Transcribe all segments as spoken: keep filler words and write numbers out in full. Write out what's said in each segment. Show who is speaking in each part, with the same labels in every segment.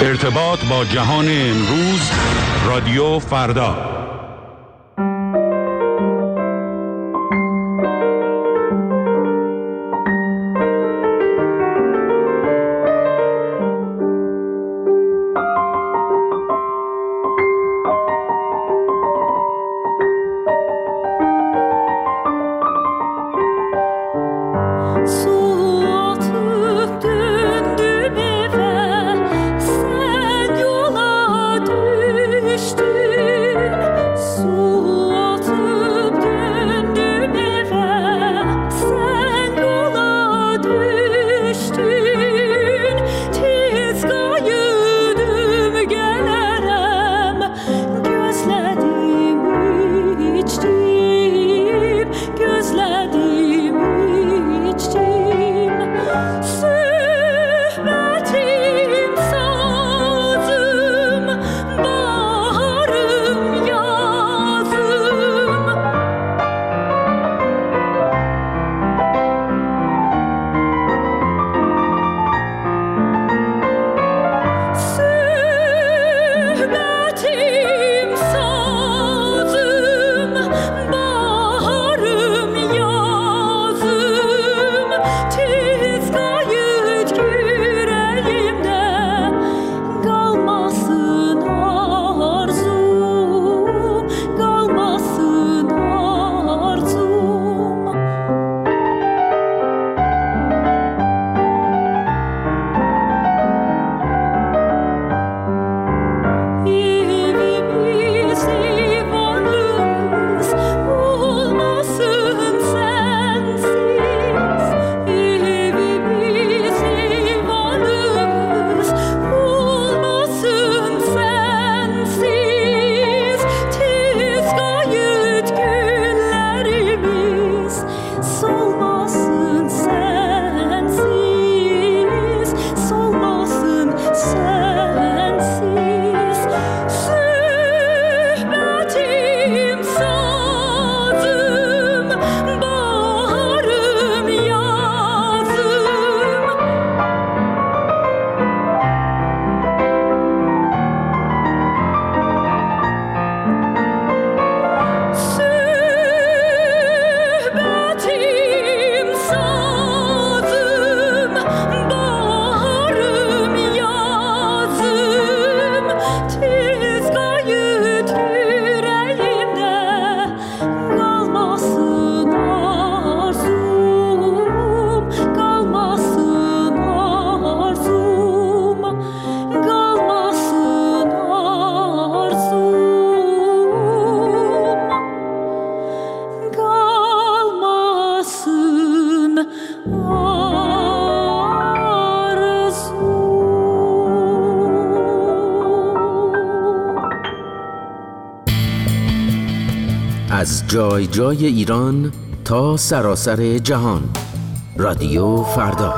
Speaker 1: ارتباط با جهان امروز، رادیو فردا.
Speaker 2: از جای جای ایران تا سراسر جهان، رادیو فردا.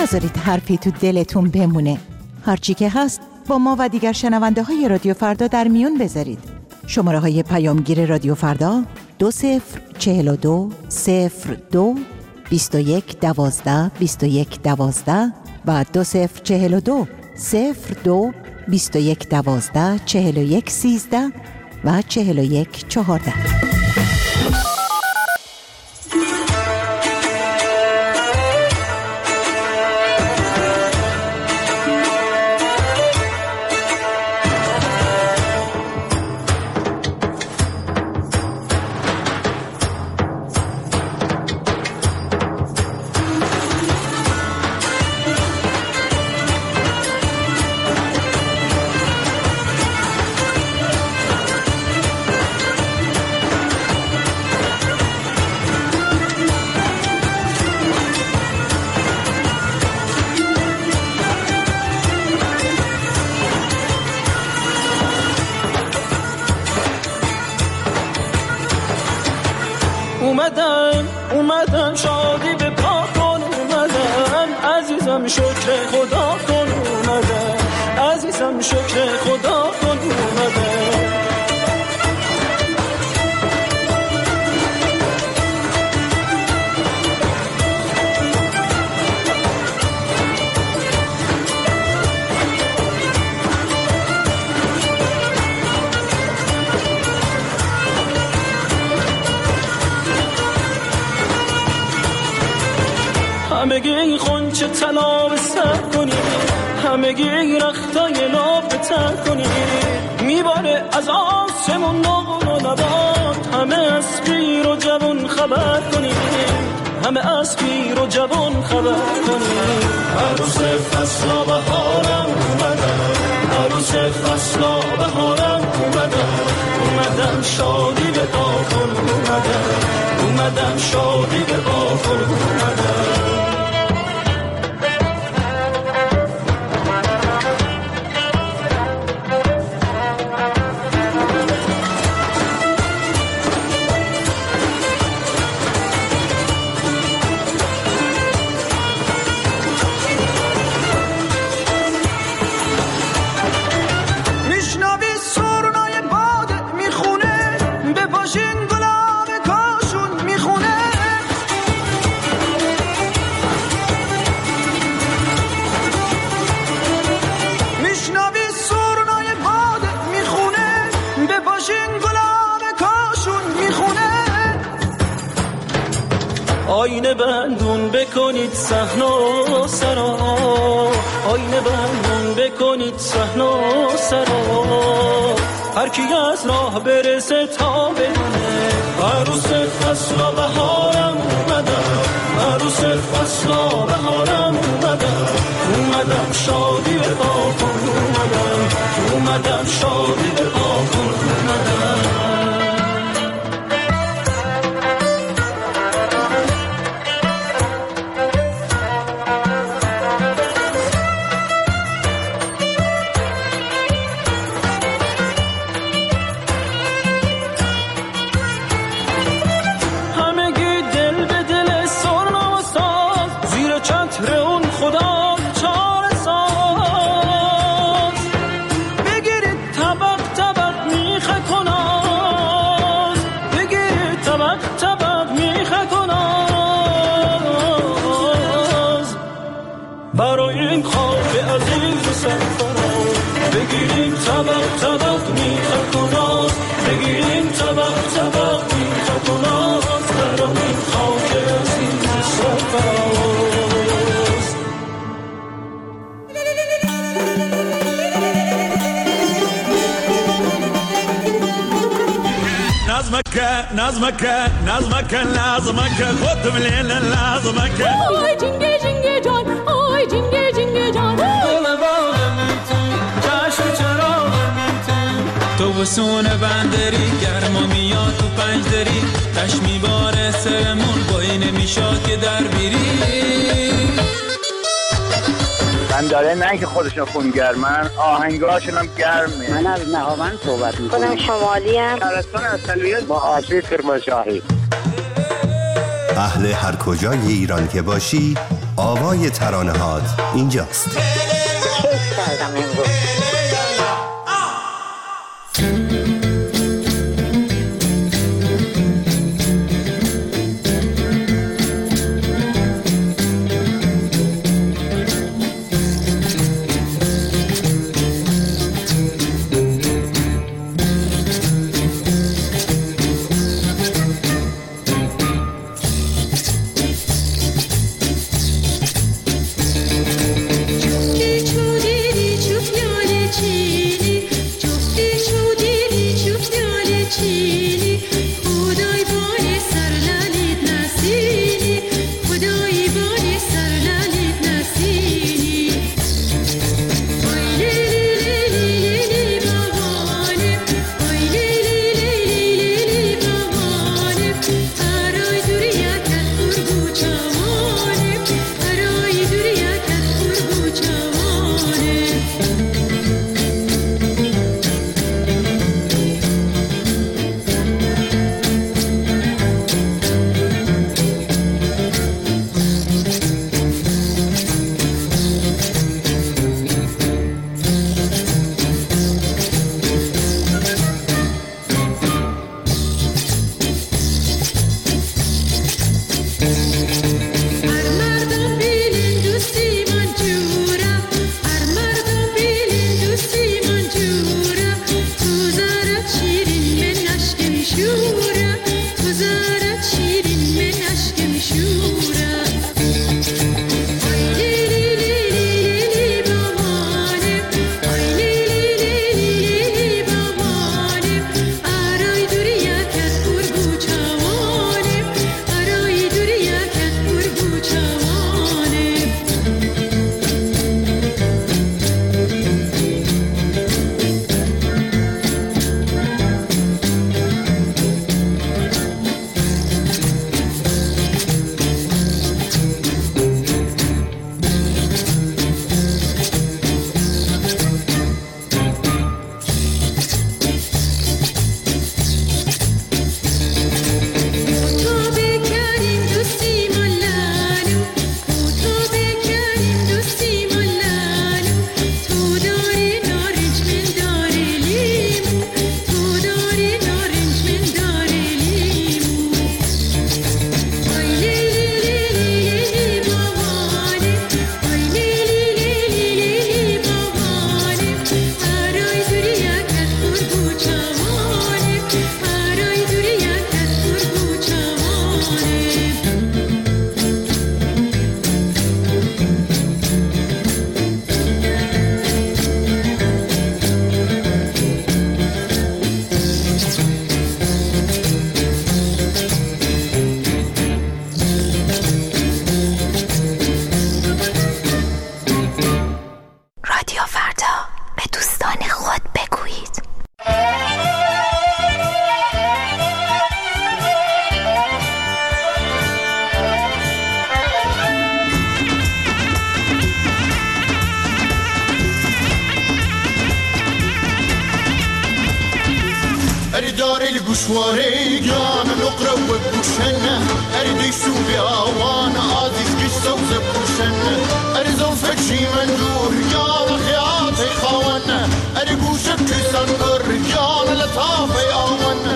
Speaker 3: نذارید حرفی تو دلتون بمونه. هرچی که هست با ما و دیگر شنونده های رادیو فردا در میون بذارید. شماره های پیامگیر رادیو فردا دو صفر چهل و دو صفر دو بیست و یک دوازده بیست و یک دوازده و دو صفر چهل و دو صفر دو بیست و یک دوازده چهل و یک سیزده و چهل و یک چهارده.
Speaker 4: اومدم اومدم شادی به پا کن، اومدم عزیزم شکر خدا کن، اومدم عزیزم شکر خدا کن، اومدم همگی خونچه طلا به سر کنی، همگی رختای لاب به تر کنی، میباره از آسمون نقل و نبات، همه از پیر و جوان خبر کنی، همه از پیر و جوان خبر کنی. عروس فصلا بهارم اومدم، عروس فصلا بهارم اومدم، اومدم شادی به پا کن، اومدم اومدم شادی به پا کن، اومدم آینه بندون بکنید صحن و سرا، آینه بندون بکنید صحن و سرا، هر کی از راه برسه تا بدونه عروس فصلا بهارم اومدم، عروس فصلا بهارم اومدم، اومدم شادی به پا کن، اومدم اومدم شادی به پا کن، اومدم بگیریم طبق طبق میخه کناز، بگیریم طبق طبق میخه کناز، برام این خاک عزیز سرفراز.
Speaker 5: نظمك نظمك نظمك لازمك خد من لازمك
Speaker 6: آی جنگه جنگه جان، آی جنگه جنگه جان،
Speaker 7: تو بسون بندری گرما میاد تو پنج دری، تش میباره سرمون با این میشاد که در بیری.
Speaker 8: من داره نه که خودشون خونگرمن، آهنگاشون هم گرمه.
Speaker 9: من از نهاوند صحبت میکنم.
Speaker 10: خودم شمالی هم.
Speaker 8: شهرستان اصلیت با آشوی کرمانشاهی.
Speaker 11: اهل هر کجای ایران که باشی
Speaker 10: آوای ترانه‌هات اینجاست.
Speaker 9: کیف کردم امروز.
Speaker 11: گوشواره گیان نقره و گوشنه اری دیشو بیاوان عزیز گیش سوز بوشنه اری زوفه چی من دور گیان خیات خوانه اری گوشه کسان بر گیان لطافه آوانه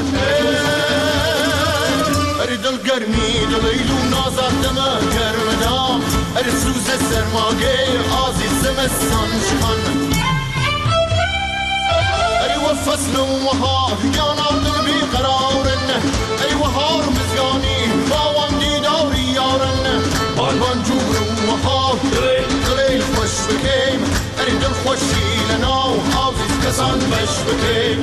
Speaker 11: اری دل گرمی دلیلو نازد دمه گرمدام اری سوز سرماگه عزیز زمستان شخانه فصل وهار يانا قلبي قرارن اي وهار مزياني باوان دي دوري يارن بالبان جور وهار قليل خوش بكيم اريد الخوشي لنا وحافظ كسان بش بكيم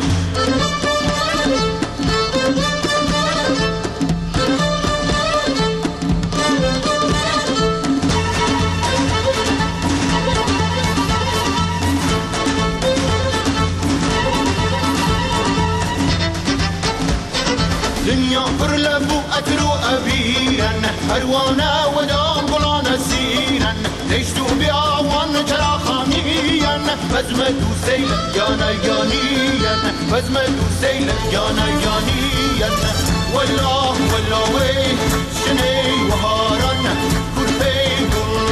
Speaker 11: دنيا برلب وأترو أبيرا أروانا ودام بلانا سيرا ليشتو بيعوان جرا خاميا فزمدو سيلا يانا يانيا فزمدو سيلا يانا يانيا والله والله وي شني وهارا كربي كل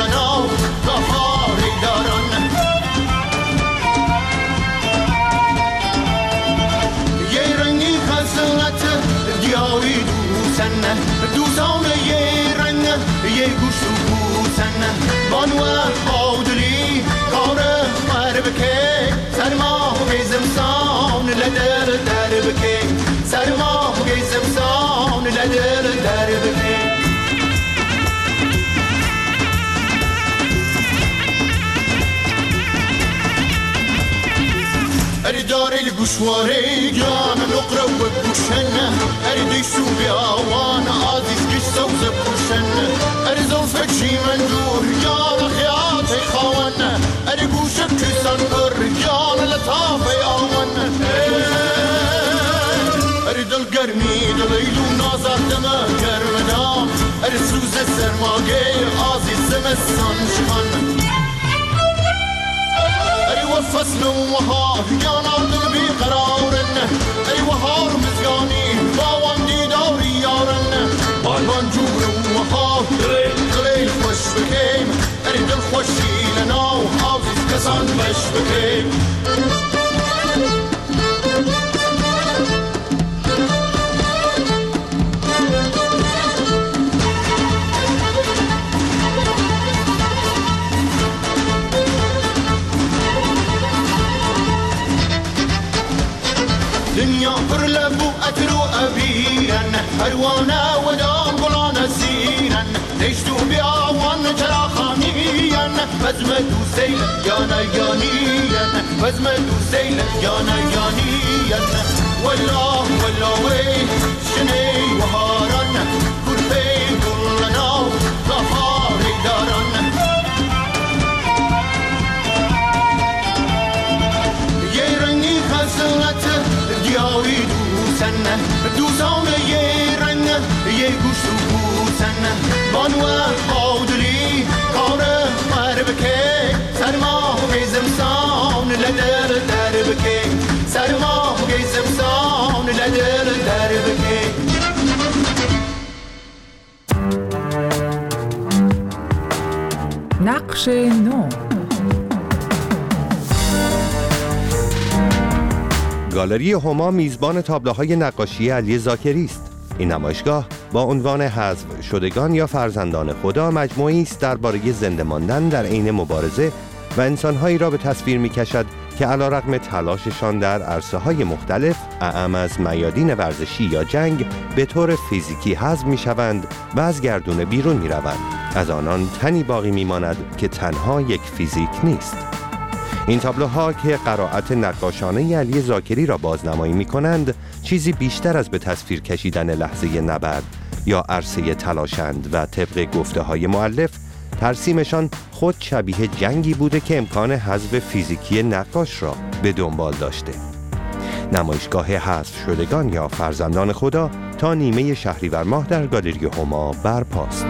Speaker 11: دار القشواري جان نقرأ وبوشن أريد شو بيوان عزيز قصة وزبوشن أريد الفجي من دور جان خياتي خوان أريد بوشك كسان برجان لطافي آوان أريد القرمي دليلو نازر دمه گرمدام أريد سوز سرماغي عزيز زمستان شخان فصل وهار جانا دل بی قرارن ای وهار مزگانی باوان دیداری یارن بالبان جور وهار دلیل خوش بکیم ای دل خوشی لناو عزیز کسان بش بکیم دنیا پر لبو اترو ابیرن پروانه و دام گلان زیرن نشتو بیاوان چرا خانیین بزم دو سیل یانا یانین بزم دو سیل یانا یانین والله والله وی شنی و هارن کرپی گلنا ظهاری دارن یه رنگی خسلت دیاری دوسن دوزان یه رنگ یه گوشت و بوسن بانوه آدلی کار مر بکی سرما گیزم سان لدر در بکی سرما گیزم سان لدر در بکی
Speaker 12: نقش نو.
Speaker 10: گالری هما میزبان تابلوهای نقاشی علی زاکری است. این نمایشگاه با عنوان حذف شدگان یا فرزندان خدا مجموعی است درباره زنده ماندن در عین مبارزه و انسان‌هایی را به تصویر می‌کشد که علیرغم تلاششان در عرصه‌های مختلف اعم از میادین ورزشی یا جنگ به طور فیزیکی حذف می‌شوند و از گردونه بیرون می‌روند. از آنان تنی باقی می‌ماند که تنها یک فیزیک نیست. این تابلوها که قرائت نقاشانه علی زاکری را بازنمایی می‌کنند، چیزی بیشتر از به تصویر کشیدن لحظه نبرد یا عرصه تلاشند و طبق گفته‌های مؤلف ترسیمشان خود شبیه جنگی بوده که امکان حذف فیزیکی نقاش را به دنبال داشته. نمایشگاه حذف شدگان یا فرزندان خدا تا نیمه شهریور ماه در گالری هما برپاست.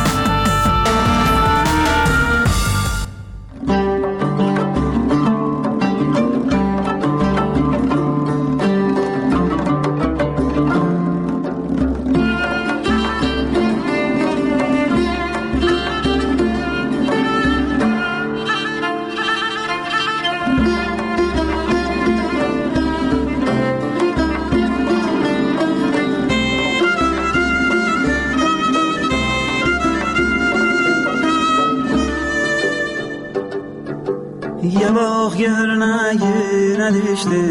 Speaker 13: یه باغ گرنه نداشته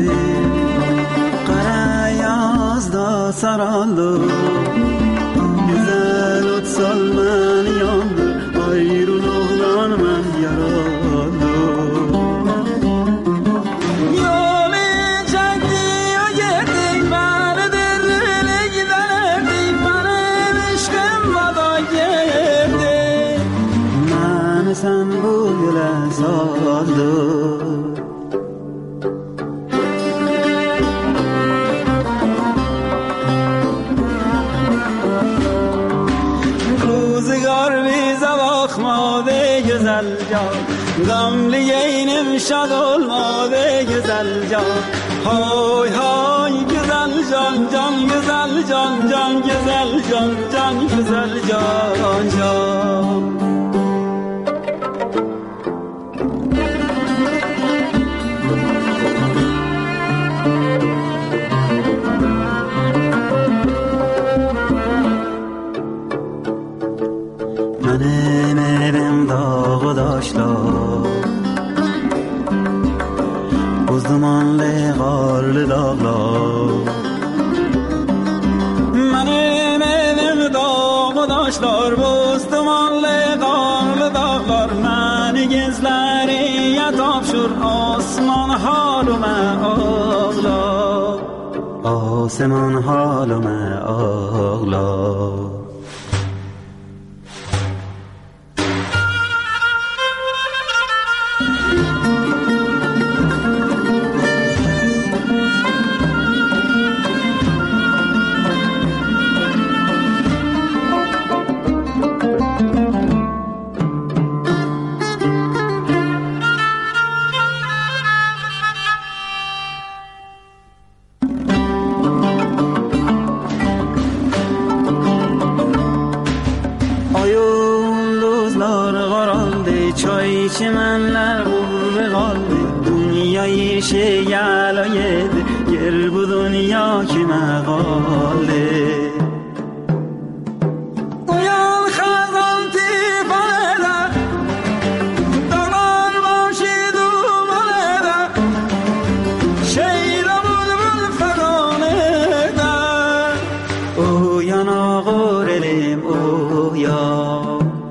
Speaker 13: قره یازده سرالو güzel sal من yandı ayrılıktan من yaralı yolu çekti o gitti beni derine giderdi benim aşkım bana geldi ben sen bu güle saldı güzel can gamli yeğenim şad olmadı güzel can hay hay güzel can can güzel can can güzel can can güzel can can Uzmanlı karlı dağlar Benim elim dağ daşlar Uzmanlı karlı dağlar Beni gizler بریت آب شد آسمان حالم آغلا آسمان حالم آغلا
Speaker 12: çimenler vurdu kaldı dünyayı şey yalaydı gel bu dünya kime kaldı uyan kazan tifanede dağlar başı dumanede şeyle bulbul feganede uyan ağır elim uyan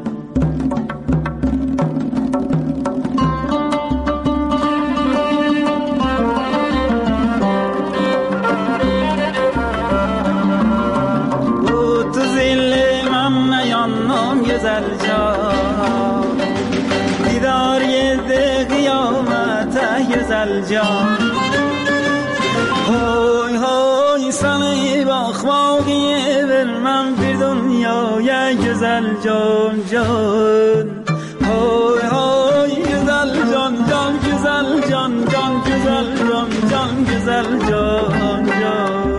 Speaker 12: güzel can Didar yedi kıyamete güzel can Hoy hoy seni bakmak vermem bir dünyaya güzel can can Hoy hoy güzel can can güzel can can güzel can can güzel can can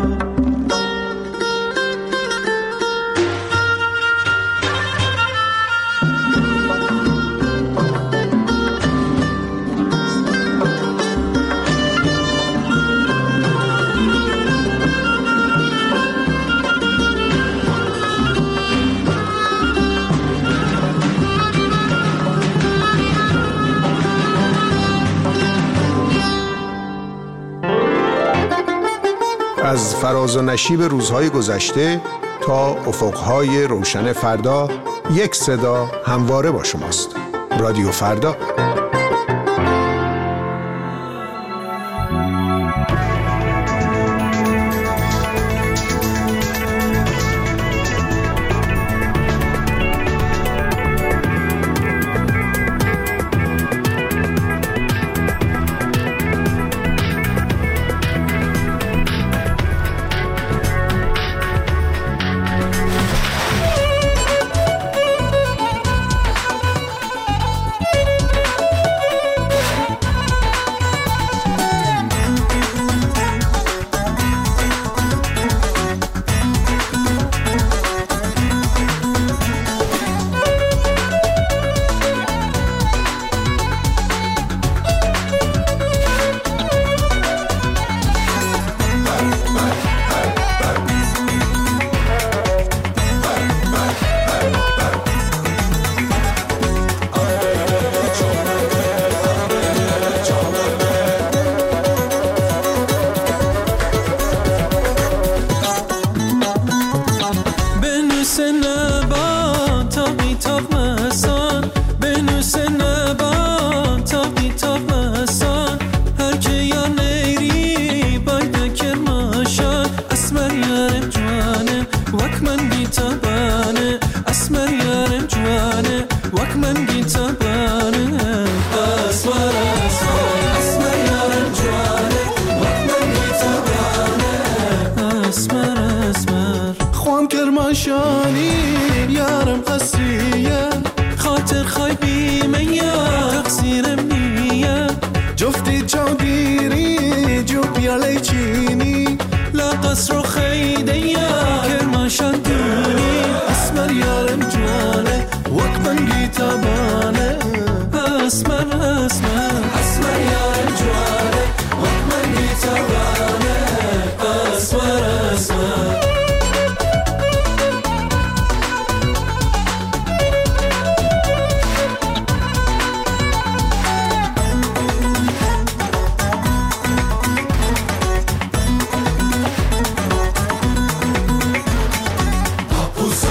Speaker 14: از فراز و نشیب روزهای گذشته تا افقهای روشن فردا یک صدا همواره با شماست. رادیو فردا.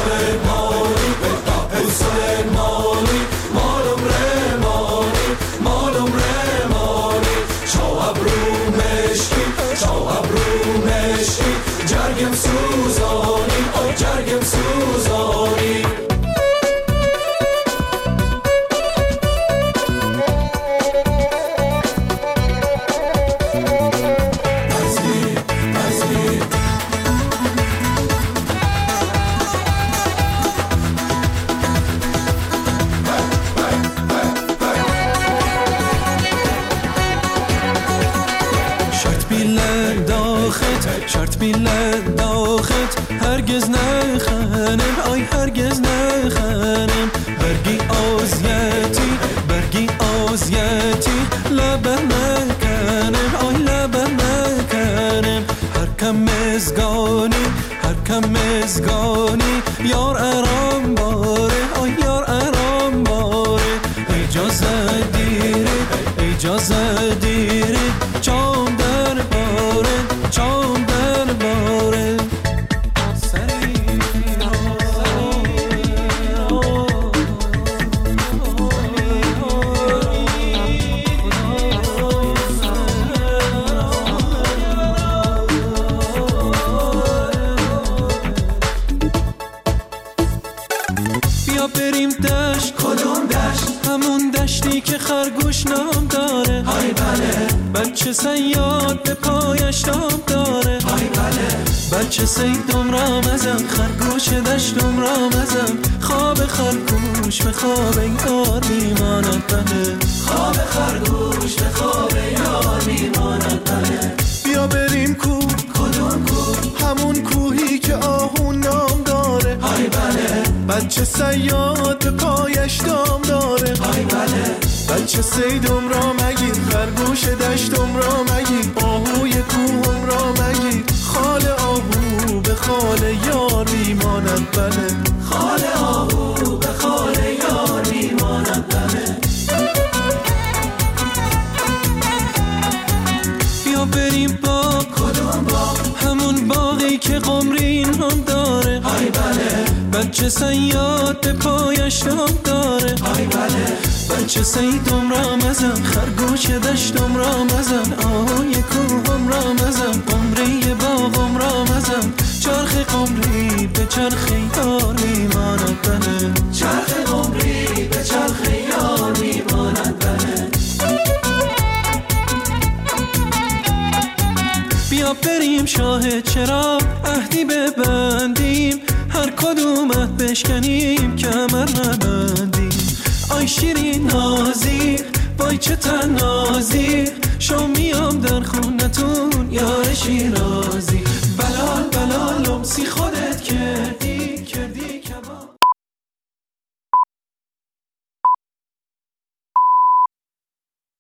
Speaker 11: مالی مالم ره مالی
Speaker 4: لیل داخت هرگز نخنم آی هرگز نخنم برگی آزیتی برگی آزیتی لبه نکنم آی لبه نکنم هر کم مزگانی هر کم مزگانی یار ارام باره آی یار ارام باره اجازه دیره اجازه دیره چام در باره چام در باره بیا بریم دشت کدوم دشت همون دشتی که خرگوش نام داره های بله بچه صیاد به پایش دام داره های بله بچه صیدم را مزم خرگوش دشتم را مزم خواب خرگوش به خواب یار میماند بله خواب خرگوش به خواب یار میماند بله بیا بریم کوه کدوم کوه همون کوهی که آهون نام داره های بله بچه صیاد به پایش دام داره های بله بچه صیدم را مگیر خرگوش دشتم را مگیر آهوی کوهم را مگیر خال آهو به خال یار میماند بله خال آهو به خال یار میماند بله بیا بریم باغ کدوم باغ همون باغی که قمرین هم داره های بله بچه صیاد به پایش دام داره های بله بچه صیدم را مزن خرگوش دشتم را مزن آهوی کوهم را مزن قمری باغم را مزن چرخ قمری به چرخ یار میماند بله چرخ قمری به چرخ یار میماند بله بیا بریم شاه چرا عهدی ببندیم هر کدوم عهد بشکنیم کمر نبندیم آی شیرین نازی وای چه تنازی شو میام در خونتون یار شیرازی بلال بلال لمسی خودت کردی